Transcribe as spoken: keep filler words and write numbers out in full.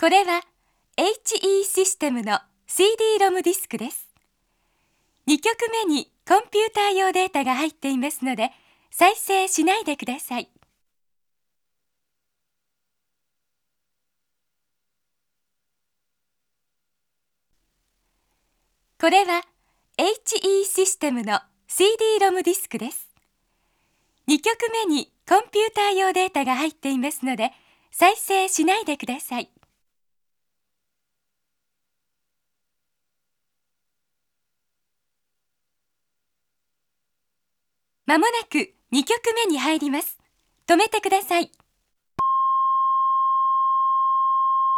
これは エイチイー システムの シーディー ロムディスクです。にきょくめにコンピューター用データが入っていますので、再生しないでください。これは エイチイー システムの シーディー ロムディスクです。にきょくめにコンピューター用データが入っていますので、再生しないでください。まもなくにきょくめに入ります。止めてください。